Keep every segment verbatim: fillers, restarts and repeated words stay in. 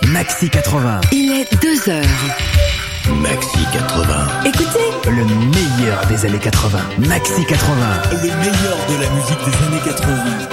Maxi quatre-vingts. Il est deux heures. Maxi quatre-vingts. Écoutez, le meilleur des années quatre-vingts. Maxi quatre-vingts. Le meilleur de la musique des années quatre-vingts.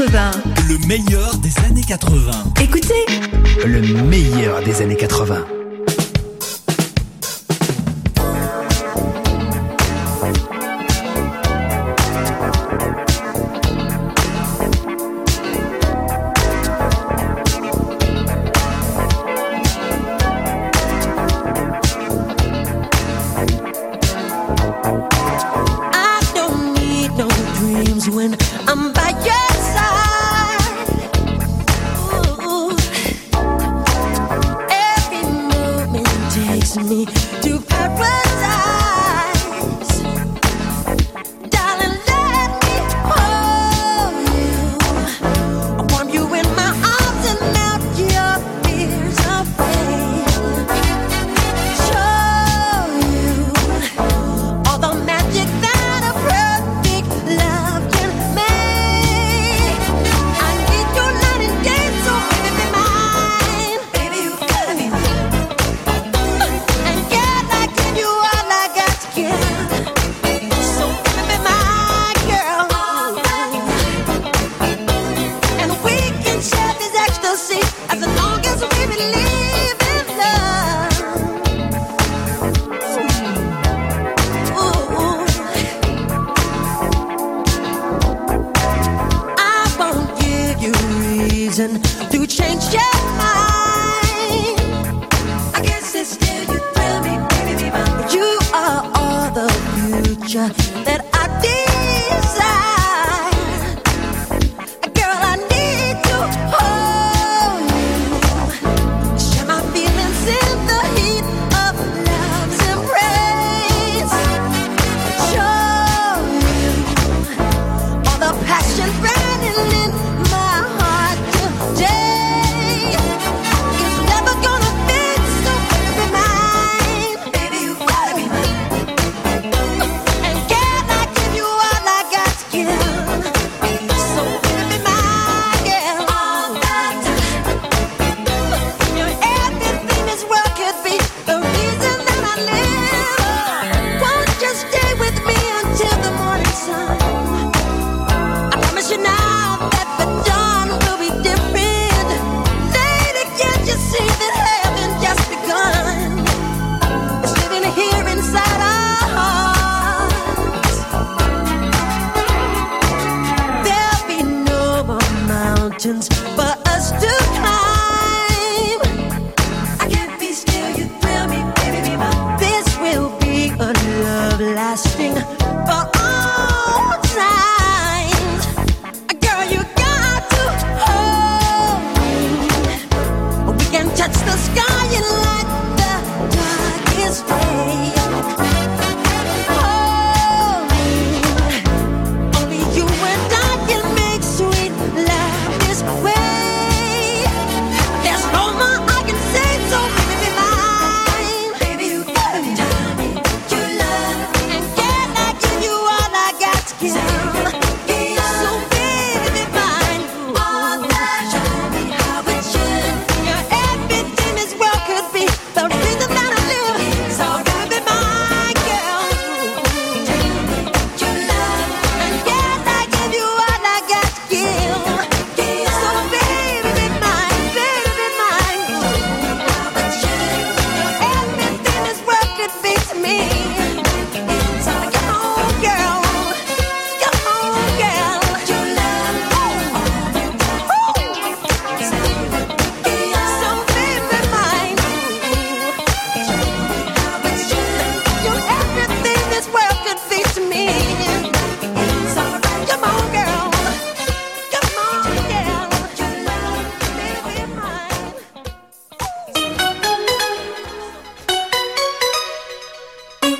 quatre-vingts. Le meilleur des années quatre-vingts. Écoutez, Le meilleur des années quatre-vingts. I don't need no dreams when I'm by your side. Ooh. Every moment takes me to paradise. Darling, let me hold you. I warm you in my arms and melt your fears away. Show you all the magic that a perfect love can make. I need your night and day, so baby be mine. Baby, you gotta be mine. And girl, I give you all I got to give. So baby be my girl. And we can share this ecstasy as long as we believe in love. Ooh. I won't give you reason to change your mind. I guess it's still you thrill me, baby, be mine. You are all the future that I desire. Girl, I need to hold you. Share my feelings in the heat of love's embrace. Show you all the passion burning in my heart today. It's never gonna fade, so baby mine. Baby, you gotta be mine. And can I give you all I got to give? So baby my girl. All the time. Your everything is what could be the reason that I live. Won't you stay with me until the morning sun? I promise you now that the dawn will be different. Lady, can't you see that heaven just begun? It's living here inside our hearts. There'll be no more mountains for us to climb. I can't be still, you thrill me, baby, be mine. This will be a love lasting for all times. Girl, you got to hold me. We can touch the sky and light the darkest day. Hold me. Only you and I can make sweet love this way. There's no more I can say, so baby be mine. Baby, you gotta be mine. You love, and can I give you all I got to give? So baby be mine. All that, show me how it should. Your everything is what could be the reason that I live. So baby be my girl. You love, and can I give you all I got to give? So baby be mine, baby be mine. How it should. Your everything is what could be to me. So come on, girl. Come on, girl. You love, so baby mine. How it should. Your everything this world could be to me. So come on, girl. Come on, girl. You love, baby mine.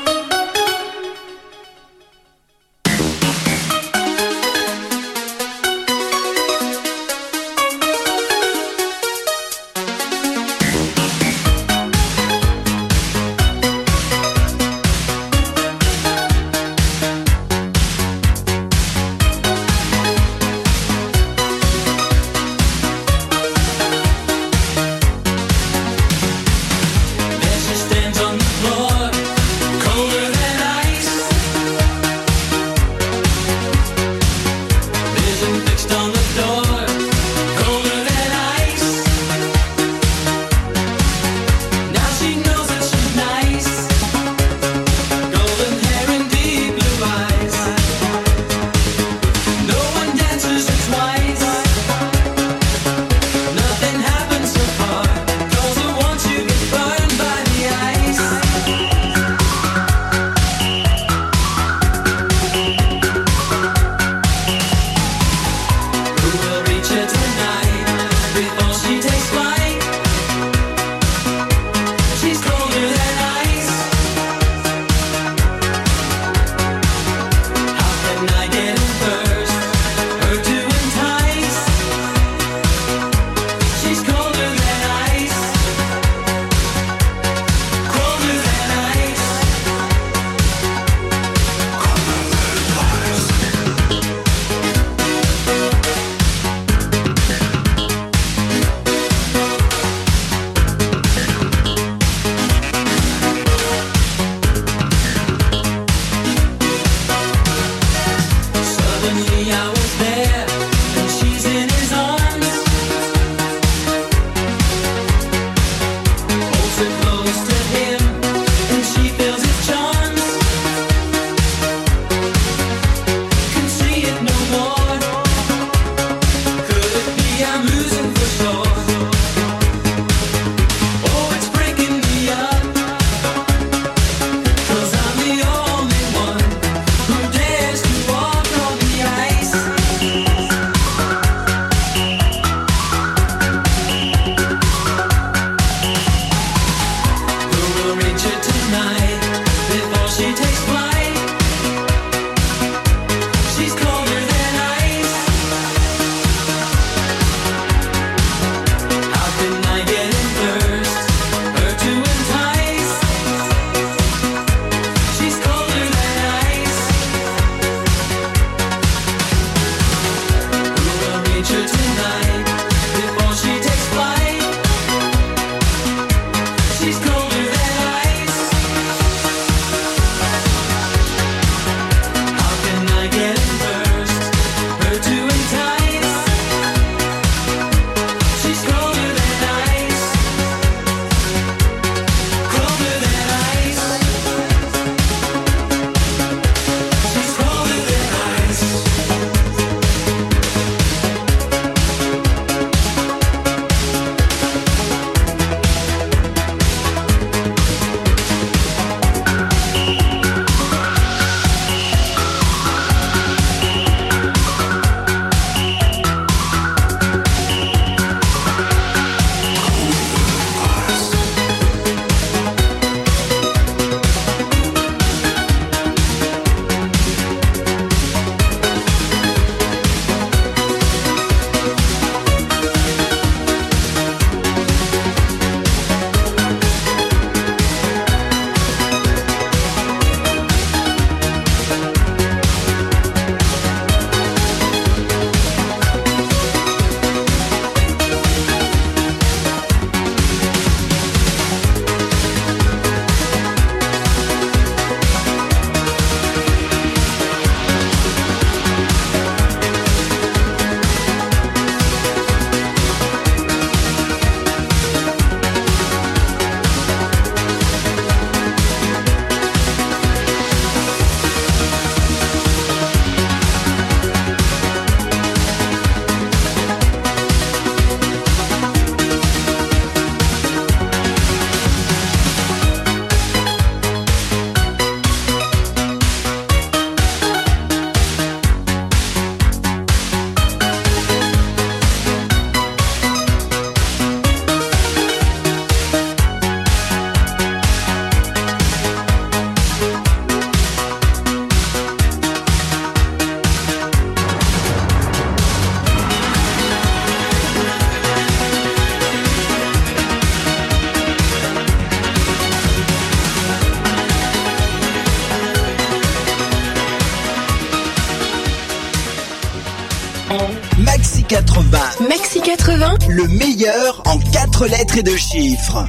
quatre-vingts. Maxi quatre-vingts, le meilleur en quatre lettres et deux chiffres.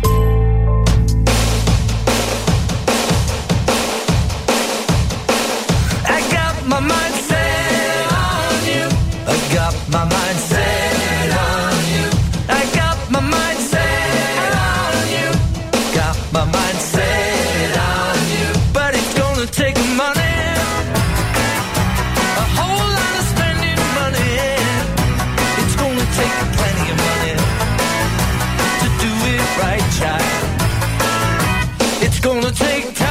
I got my mind set on you. I got my mind set on you. I got my mind set on you. Got my mind set on you. But it's gonna take money. A whole lot of spending money. It's gonna take plenty of money to do it right, child. It's gonna take time.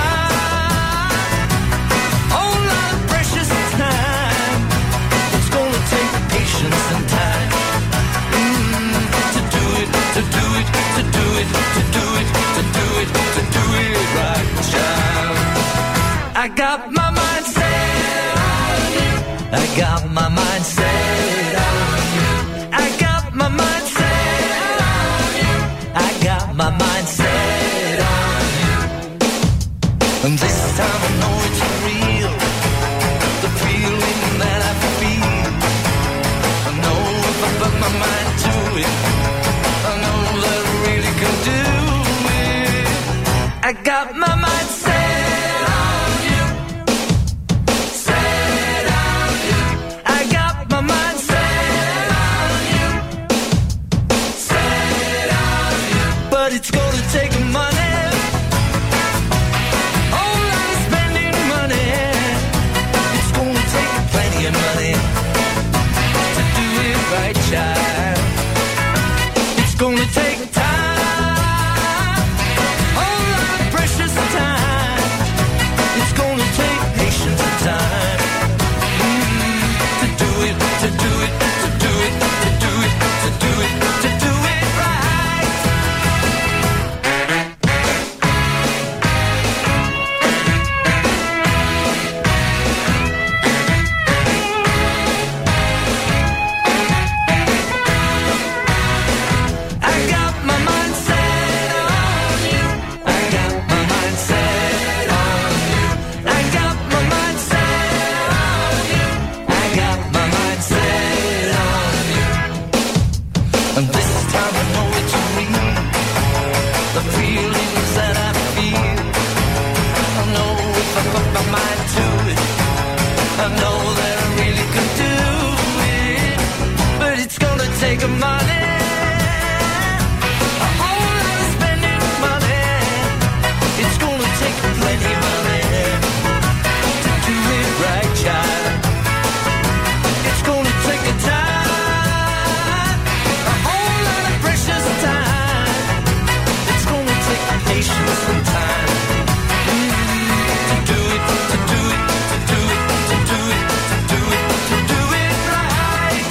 And time mm, to do it, to do it, to do it, to do it, to do it, to do it right, child. I got my mind set on you. I got my mind set on you. I got my mind set on you. I got my mind set on you. And this time I know it's real. The feeling that I feel. Put my mind to it. I know that I really can do it. I got my mind set on you. Set on you. I got my mind set on you. Set on you. But it's gonna take money. Oh, I'm spending money. It's gonna take plenty of money. Right, child. It's gonna take time, all our precious time. It's gonna take patience and time mm, to do it, to do it, to do it, to do it, to do it, to do it right. And this time I know it's real. The feelings that I feel. I know if I put my mind to it, I know that I really can do it. But it's gonna take a money. A whole lot of spending money. It's gonna take plenty of money to do it right, child. It's gonna take a time. Patience and time mm, to do it, to do it, to do it, to do it, to do it, to do it right.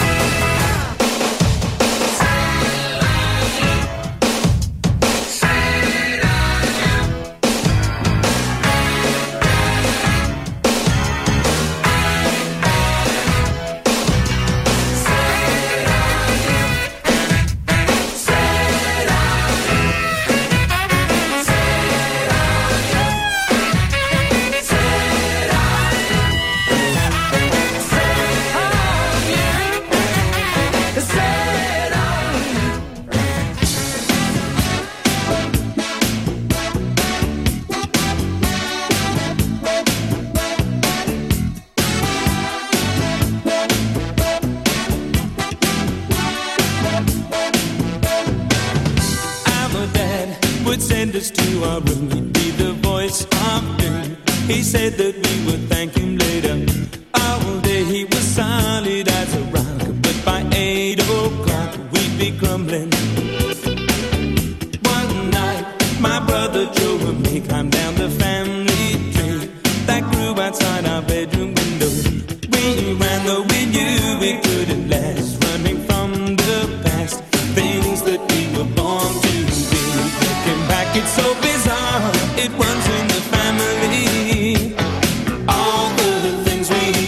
would send us to our room. He'd be the voice of doom. He said that we would thank him later. All day he was solid as a rock, but by eight o'clock we'd be crumbling. One night my brother Joe and me climbed down the family tree that grew outside our bedroom window. We ran though we knew we couldn't last, running from the past, things that we were born to be. Looking back, it's so bizarre, it runs in the family. All the things we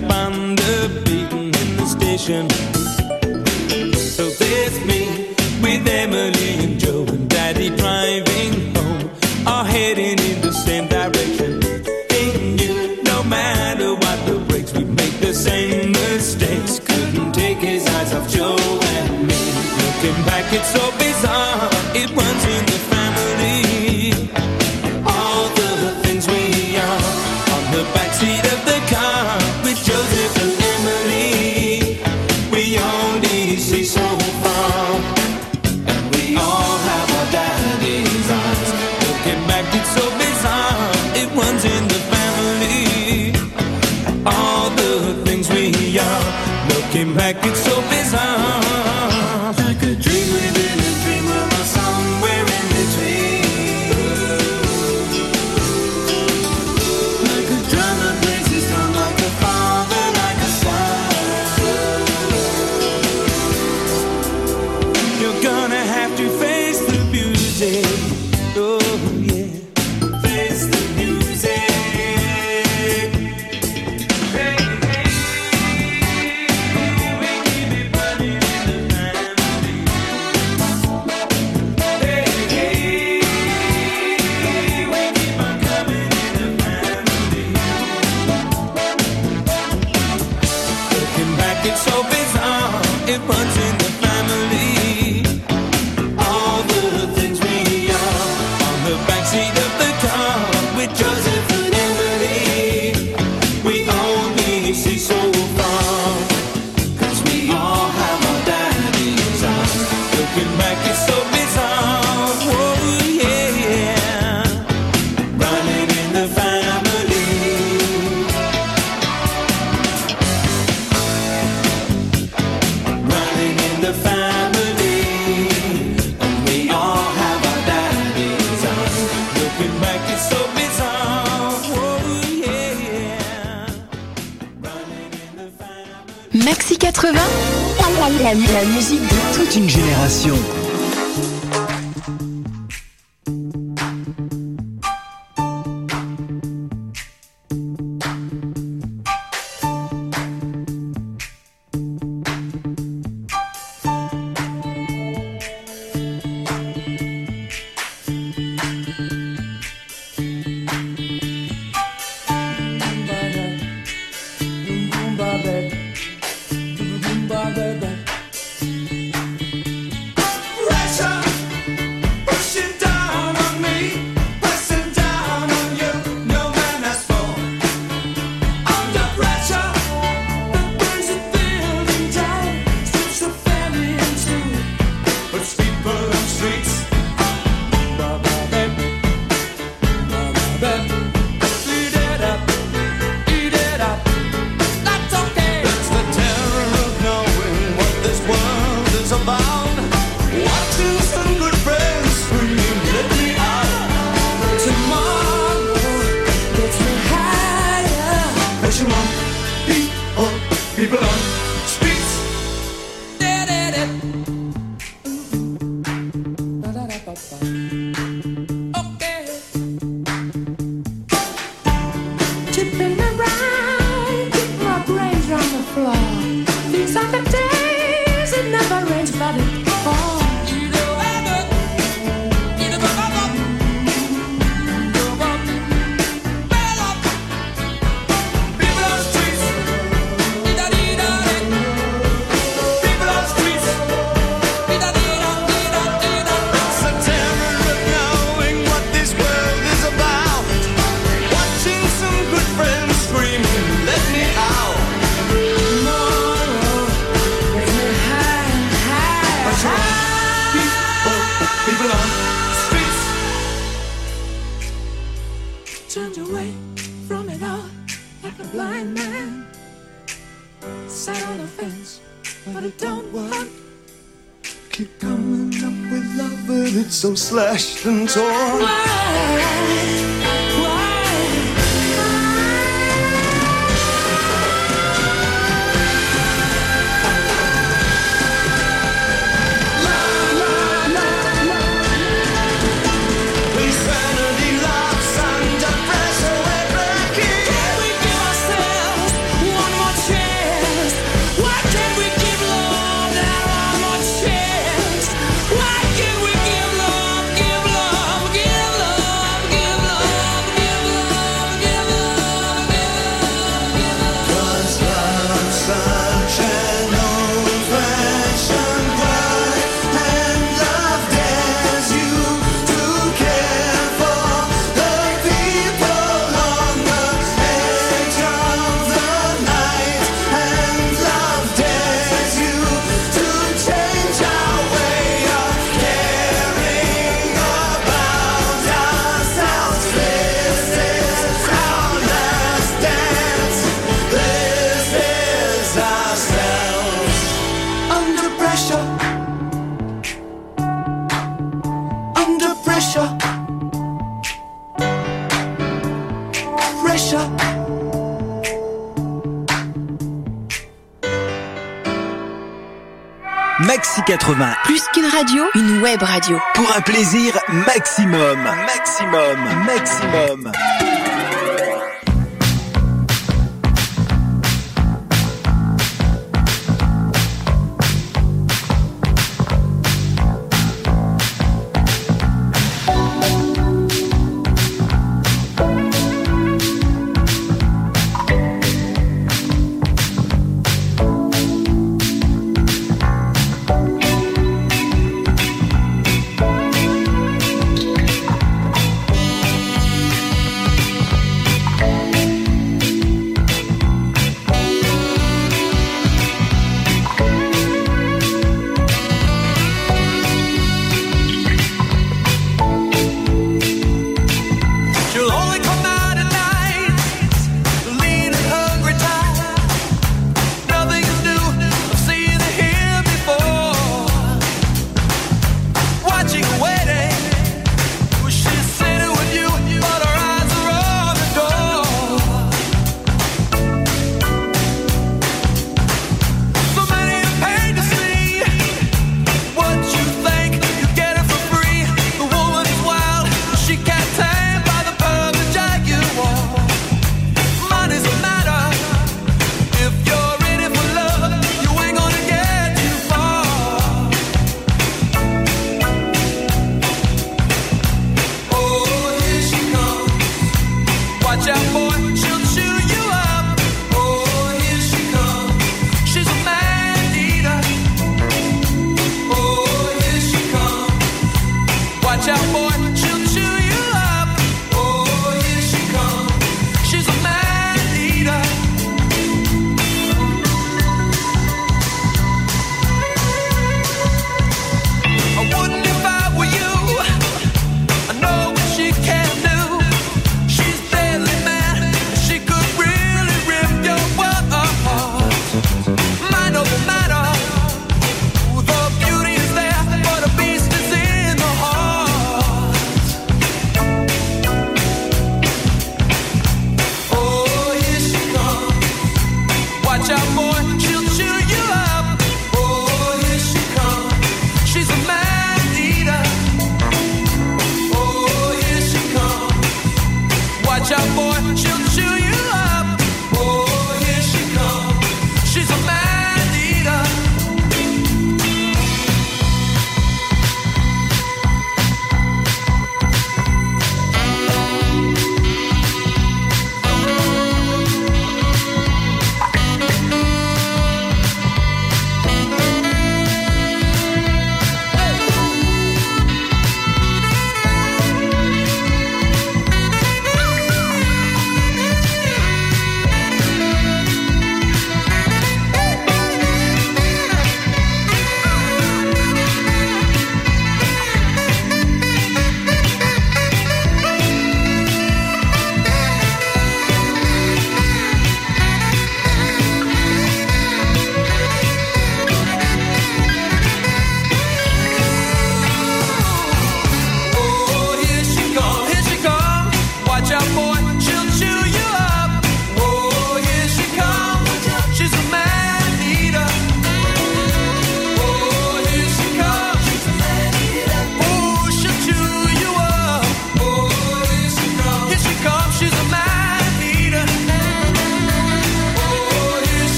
up on the beacon in the station. So there's me with Emily and Joe and Daddy driving home, all heading in the same direction. And you, no matter what the brakes, we make the same mistakes. Couldn't take his eyes off Joe and me. Looking back, it's so bizarre. It runs in the family. All the things we are on the backseat of the car with Joseph and Emily. We only see so far, and we all have our daddy's eyes. Looking back, it's so bizarre. It runs in the family. All the things we are. Looking back, it's so bizarre. Like a dream within a dream, we're somewhere in between. Like a drum that plays his drum, like a father, like a son. You're gonna have to face the music. Oh yeah, face the music. Hey, hey, we keep it running in the family. Hey, hey, we keep on coming in the family. Looking back, it's so bizarre. It runs in the family. All the things we are on the backseat of the car with Joseph and Emily. We only see so far, 'cause we all have our daddy's eyes. Looking back, it's so bizarre. Oh yeah, running in the family. Running in the family. And we all have our daddy's eyes. Looking back, it's so bizarre. Oh yeah, running in the family. Maxi quatre-vingts, la, la, la musique de Toute une génération. Pressure pushing down on me, pressing down on you. No man has fallen under pressure that brings a building down, strips your family in two, puts people on streets. Eat it up, eat it up. That's okay. That's the terror of knowing what this world is about. Watching some good friends scream, let me out. Tomorrow gets me higher. Pushing on people, people on streets. Okay. Tipping around, keep my brains on the floor. These are the days it never rains, but it falls. People on streets. People on streets. It's the terror of knowing what this world is about. Watching some good friends screaming, let me out. Tomorrow gets me high, high, People, people on streets. turned away from it all like a blind man. Sat on the fence, but it don't work. Keep coming up with love, but it's so slashed and torn. Why? Why? Insanity locks under pressure, we're breaking. Can we give ourselves one more Maxi quatre-vingts. Plus qu'une radio, une web radio. Pour un plaisir maximum. Maximum. Maximum.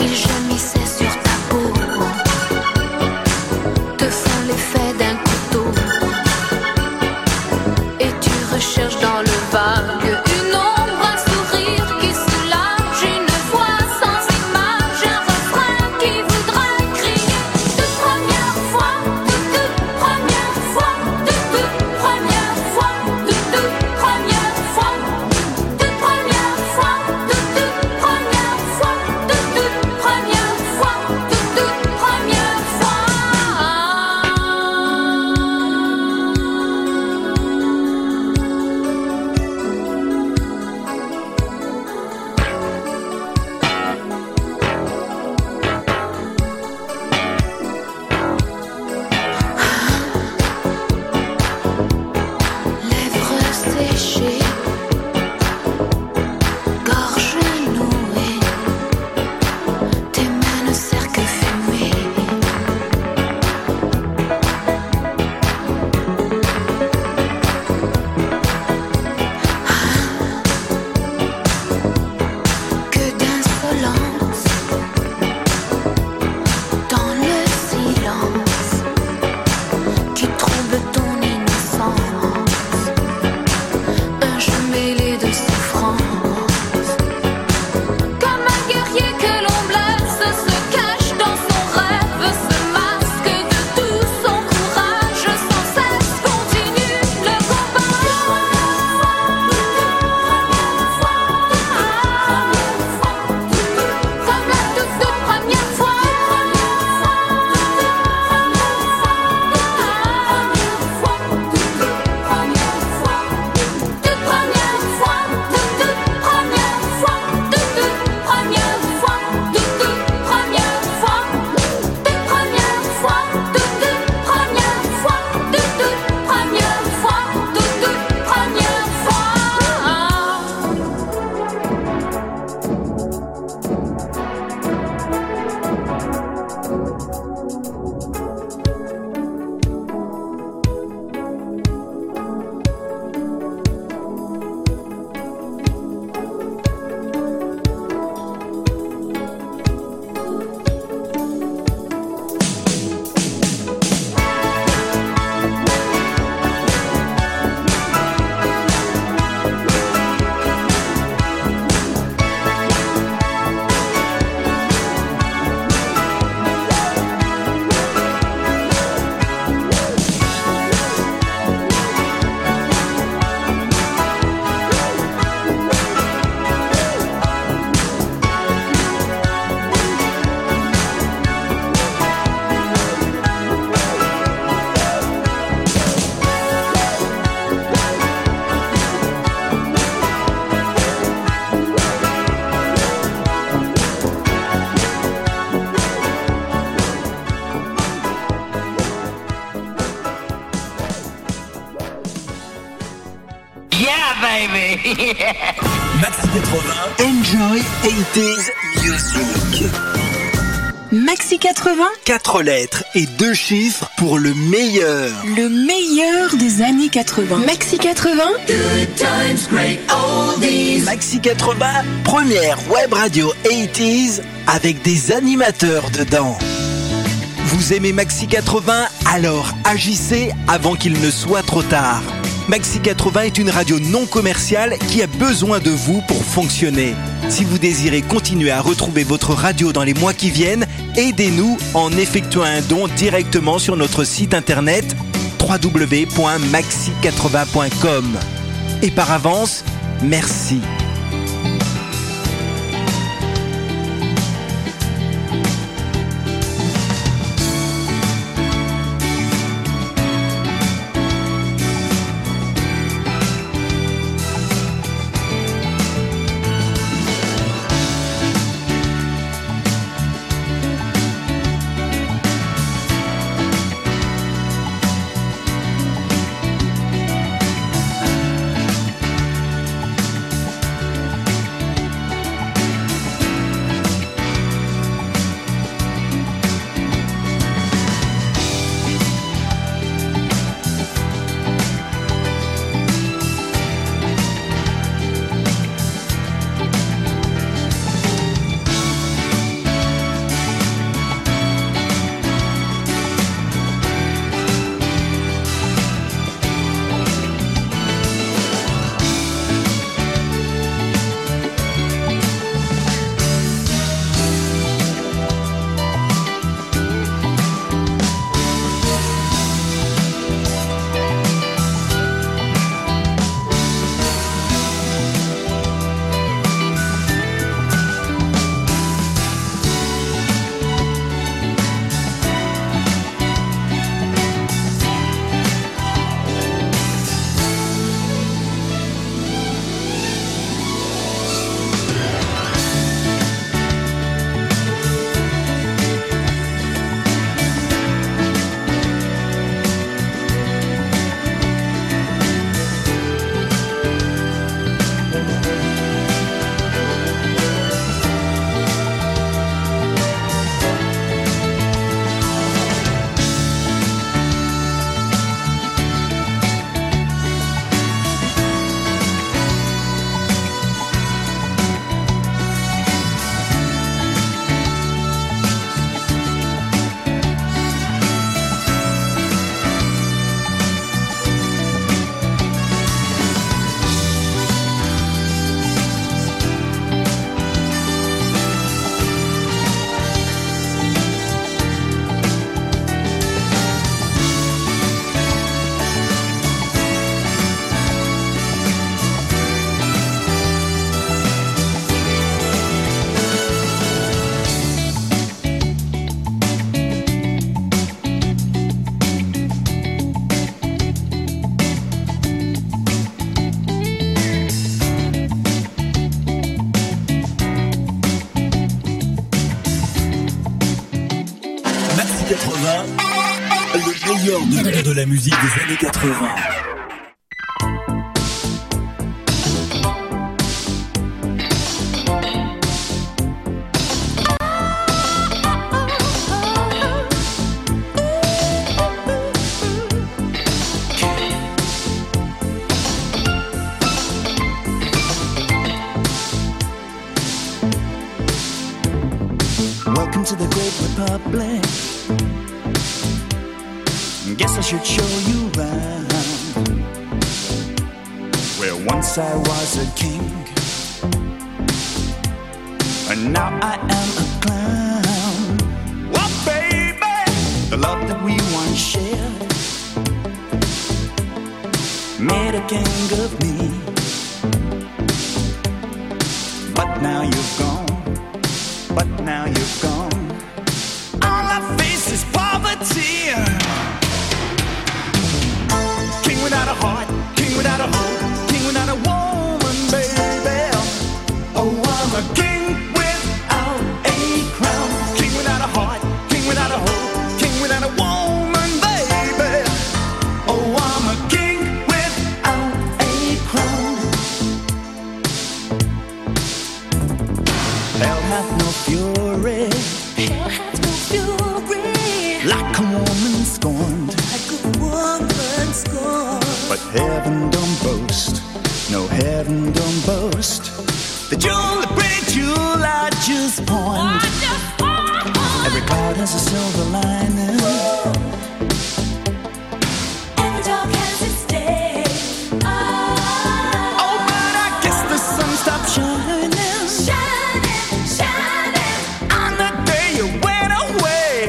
qui gémissait sur ta peau te font l'effet d'un couteau. Et tu recherches dans le vague une ombre, un sourire qui soulage, une voix sans image, un refrain qui voudra crier. De première fois, de toute première fois, de toute première fois, de toute première fois, de première fois, de toute première fois, de toute première fois, de toute première fois. Lèvres séchées, gorge nouée, tes mains ne serrent que fumer. Que d'insolence dans le silence qui trouble ton innocence. Un jeu mêlé de souffrance. Comme un guerrier que l'on blesse, se cache dans son rêve, se masque de tout son courage, sans cesse continue le combat. Comme la toute toute première fois. Toute première fois, toute toute première fois, toute toute première fois, toute toute première fois, toute première fois, toute toute première fois, toute toute première fois, toute toute première fois. Maxi quatre-vingts. Enjoy eighties Music. Maxi quatre-vingts, Quatre lettres et deux chiffres pour le meilleur. le meilleur des années quatre-vingts. Maxi quatre-vingts, Maxi quatre-vingts, première web radio eighties avec des animateurs dedans. Vous aimez Maxi quatre-vingts? Alors agissez avant qu'il ne soit trop tard. Maxi quatre-vingts est une radio non commerciale qui a besoin de vous pour fonctionner. Si vous désirez continuer à retrouver votre radio dans les mois qui viennent, aidez-nous en effectuant un don directement sur notre site internet w w w point maxi quatre-vingts point com. Et par avance, merci. quatre-vingts, le meilleur de, de la musique des années quatre-vingts. Welcome to the great republic. Guess I should show you around. Where once I was a king, and now I am a clown. Well, baby, the love that we once shared made a king of me. But now you've gone, but now you've gone. All I face is poverty. King without a heart, king without a hope, king without a woman, baby. Oh, I'm a king without a crown. King without a heart, king without a hope, king without a woman, baby. Oh, I'm a king without a crown. Hell hath no fury, Hell has no fury, like a woman scorned. like a woman scorned. But heaven don't boast, no heaven don't boast. The jewel, the pretty jewel I just pawned. Every cloud has a silver lining. Every dog has its day. Oh, but I guess the sun stopped shining Shining, shining. on the day you went away.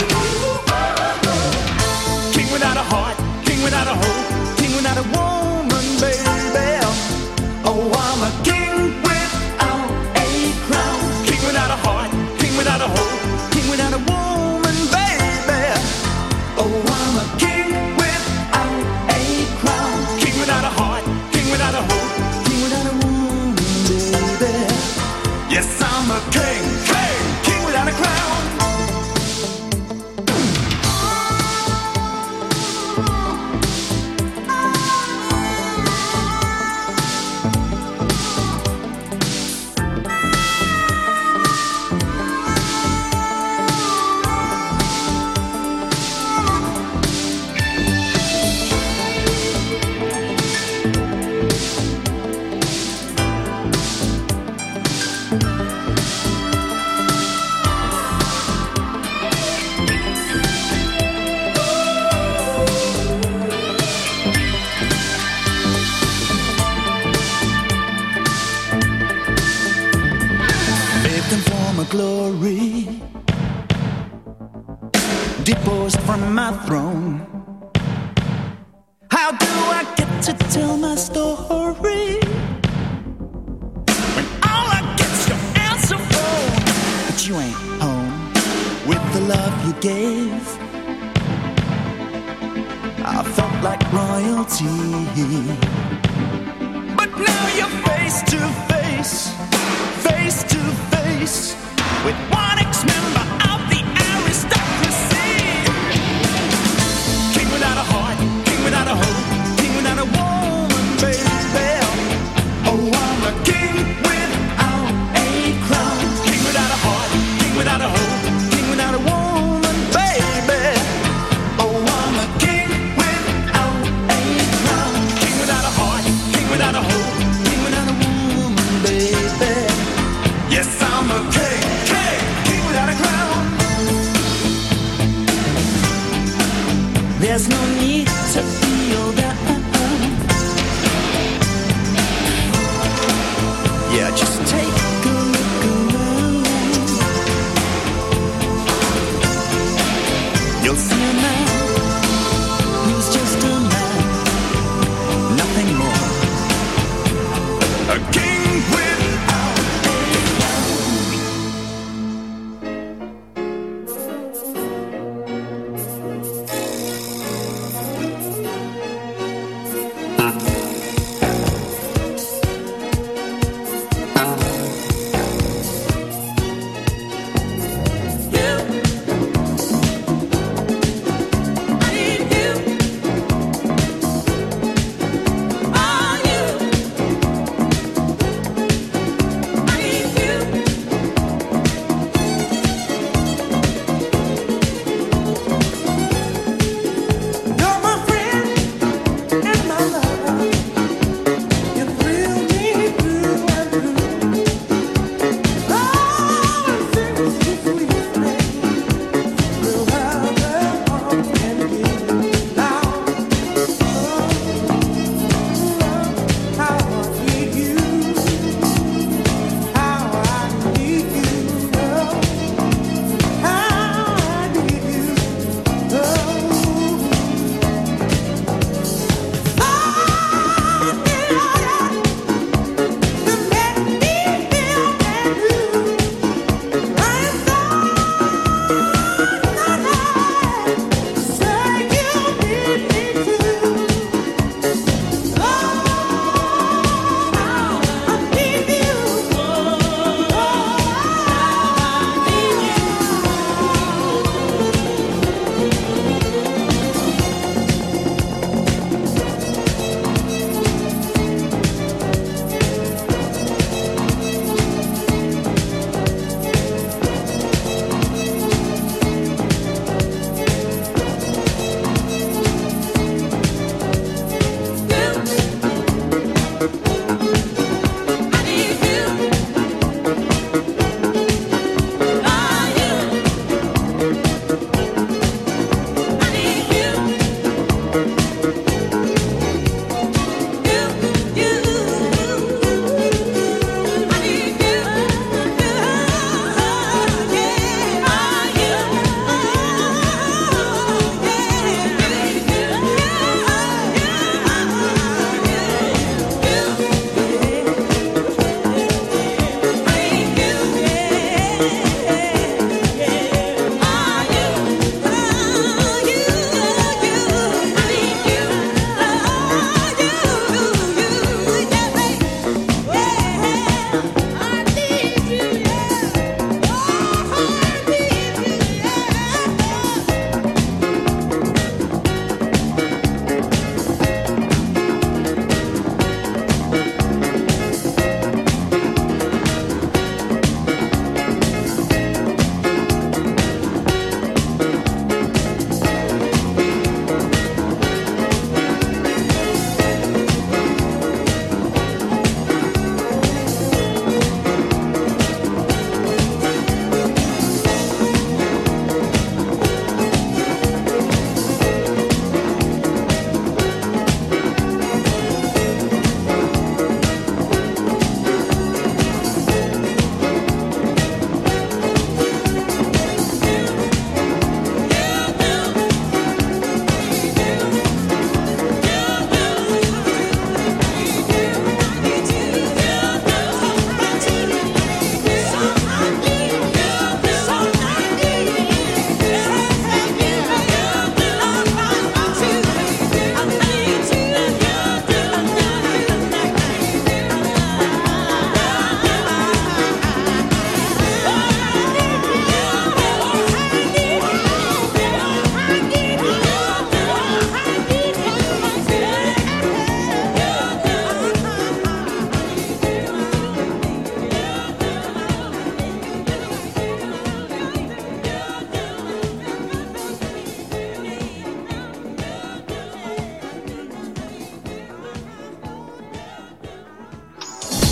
King without a heart, king without a hope, king without a woman, baby. Oh, I'm a king without a crown. King without a heart, king without a hope, king without a woman, baby. Oh, I'm a king without a crown. King without a heart, king without a hope, king without a woman, baby. Yes, I'm a king, king, king without a crown. Saved in former glory, deposed from my throne. How do I get to tell my story when all I get's your answer phone? But you ain't home with the love you gave. I felt like royalty, but now you're face to face, face to face with one ex-member of the aristocracy. King without a heart, king without a hope, king without a woman, baby. Oh, I'm a king without a crown. King without a heart, king without a hope, king without a woman, baby. Oh, I'm a king without a crown. King without a heart, king without a hope, king without a woman, baby. Yes, I'm a king.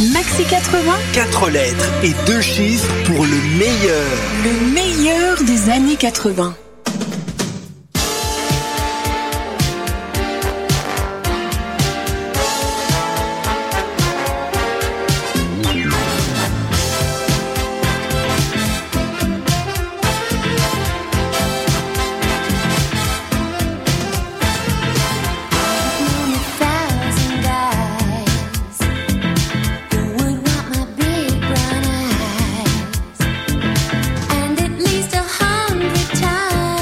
Maxi quatre-vingts, Quatre lettres et deux chiffres pour le meilleur. le meilleur des années quatre-vingts. And at least a hundred times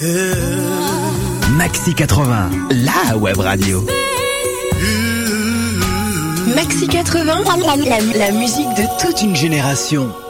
Maxi quatre-vingts, la web radio. Maxi quatre-vingts, la, la, la musique de toute une génération.